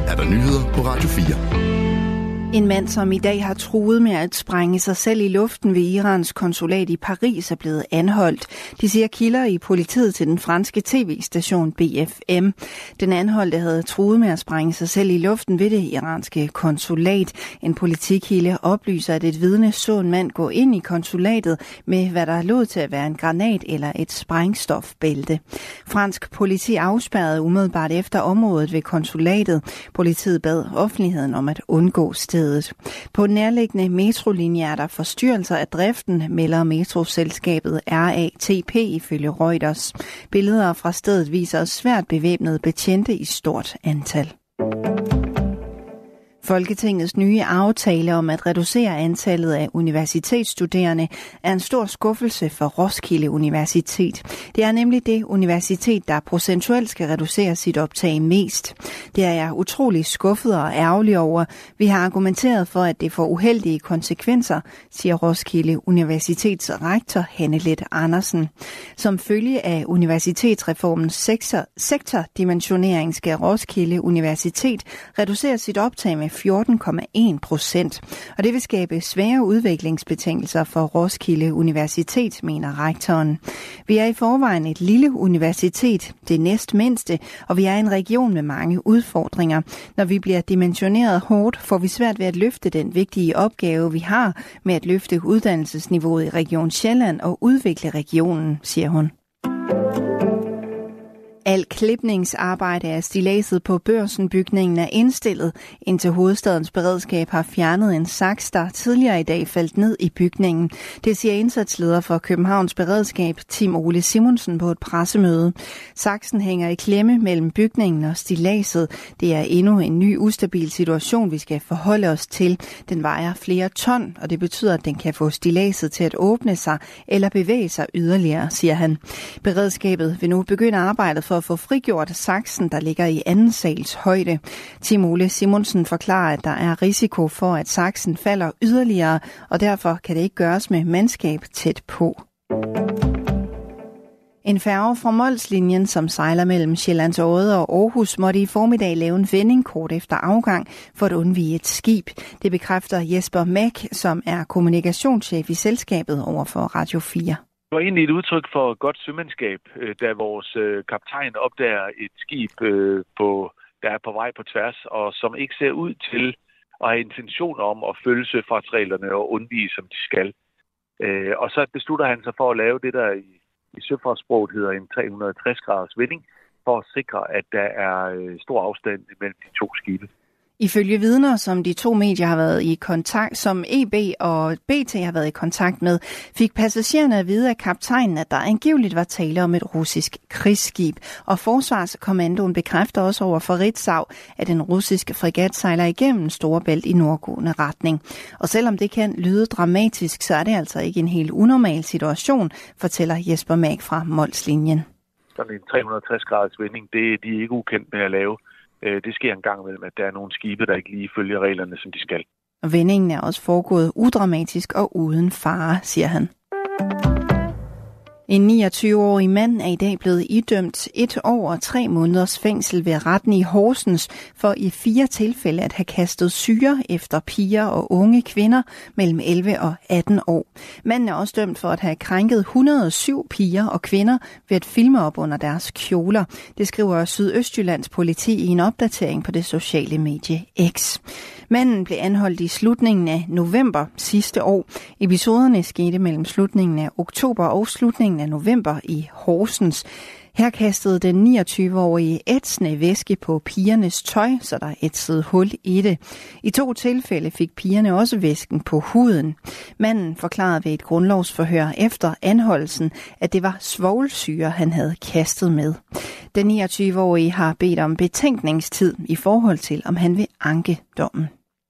er der nyheder på Radio 4. En mand, som i dag har truet med at sprænge sig selv i luften ved Irans konsulat i Paris, er blevet anholdt. De siger kilder i politiet til den franske tv-station BFM. Den anholdte havde truet med at sprænge sig selv i luften ved det iranske konsulat. En politikilde oplyser, at et vidne så en mand gå ind i konsulatet med, hvad der lod til at være en granat eller et sprængstofbælte. Fransk politi afspærrede umiddelbart efter området ved konsulatet. Politiet bad offentligheden om at undgå stedet. På den nærliggende metrolinje er der forstyrrelser af driften, melder metroselskabet RATP ifølge Reuters. Billeder fra stedet viser svært bevæbnede betjente i stort antal. Folketingets nye aftale om at reducere antallet af universitetsstuderende er en stor skuffelse for Roskilde Universitet. Det er nemlig det universitet, der procentuelt skal reducere sit optag mest. Det er jeg utrolig skuffet og ærgerlig over. Vi har argumenteret for, at det får uheldige konsekvenser, siger Roskilde Universitets rektor Hanne Leth Andersen. Som følge af universitetsreformens sektordimensionering skal Roskilde Universitet reducere sit optag med 14,1%, og det vil skabe svære udviklingsbetingelser for Roskilde Universitet, mener rektoren. Vi er i forvejen et lille universitet, det næstmindste, og vi er en region med mange udfordringer. Når vi bliver dimensioneret hårdt, får vi svært ved at løfte den vigtige opgave, vi har med at løfte uddannelsesniveauet i Region Sjælland og udvikle regionen, siger hun. Al klipningsarbejde af stilladset på Børsen-bygningen er indstillet, indtil hovedstadens beredskab har fjernet en saks, der tidligere i dag faldt ned i bygningen. Det siger indsatsleder for Københavns Beredskab, Tim Ole Simonsen, på et pressemøde. Saksen hænger i klemme mellem bygningen og stilladset. Det er endnu en ny ustabil situation, vi skal forholde os til. Den vejer flere ton, og det betyder, at den kan få stilladset til at åbne sig eller bevæge sig yderligere, siger han. Beredskabet vil nu begynde arbejdet for at få frigjort saksen, der ligger i anden sals højde. Tim Ole Simonsen forklarer, at der er risiko for, at saksen falder yderligere, og derfor kan det ikke gøres med mandskab tæt på. En færge fra Mols-linjen, som sejler mellem Sjællands Odde og Aarhus, måtte i formiddag lave en vending kort efter afgang for at undvige et skib. Det bekræfter Jesper Mæk, som er kommunikationschef i selskabet over for Radio 4. Det var egentlig et udtryk for godt sømandskab, da vores kaptajn opdager et skib, der er på vej på tværs, og som ikke ser ud til at have intention om at følge søfartsreglerne og undvige, som de skal. Og så beslutter han sig for at lave det, der i søfartssproget hedder en 360-graders vending, for at sikre, at der er stor afstand mellem de to skibe. Ifølge vidner, som de to medier har været i kontakt, som EB og BT har været i kontakt med, fik passagererne at vide af kaptajnen, at der angiveligt var tale om et russisk krigsskib. Og Forsvarskommandoen bekræfter også over for Ritzau, at den russiske fregat sejler igennem Storebælt i nordgående retning. Og selvom det kan lyde dramatisk, så er det altså ikke en helt unormal situation, fortæller Jesper Mæk fra Mols-linjen. Sådan en 360-graders vending, det er de ikke ukendt med at lave. Det sker en gang imellem, at der er nogle skibe, der ikke lige følger reglerne, som de skal. Og vendingen er også foregået udramatisk og uden fare, siger han. En 29-årig mand er i dag blevet idømt 1 år og 3 måneders fængsel ved retten i Horsens for i 4 tilfælde at have kastet syre efter piger og unge kvinder mellem 11 og 18 år. Manden er også dømt for at have krænket 107 piger og kvinder ved at filme op under deres kjoler. Det skriver Sydøstjyllands politi i en opdatering på det sociale medie X. Manden blev anholdt i slutningen af november sidste år. Episoderne skete mellem slutningen af oktober og slutningen af november i Horsens. Her kastede den 29-årige ætsende væske på pigernes tøj, så der ætsede hul i det. I 2 tilfælde fik pigerne også væsken på huden. Manden forklarede ved et grundlovsforhør efter anholdelsen, at det var svovlsyre, han havde kastet med. Den 29-årige har bedt om betænkningstid i forhold til, om han vil anke dommen.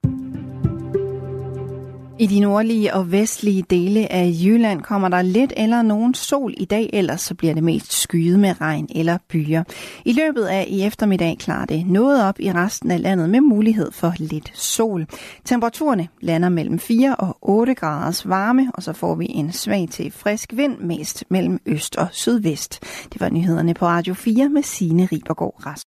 I de nordlige og vestlige dele af Jylland kommer der lidt eller nogen sol i dag, ellers så bliver det mest skyet med regn eller byer. I løbet af i eftermiddag klarer det noget op i resten af landet med mulighed for lidt sol. Temperaturerne lander mellem 4 og 8 graders varme, og så får vi en svag til frisk vind mest mellem øst og sydvest. Det var nyhederne på Radio 4 med Signe Ribergaard Rasmussen.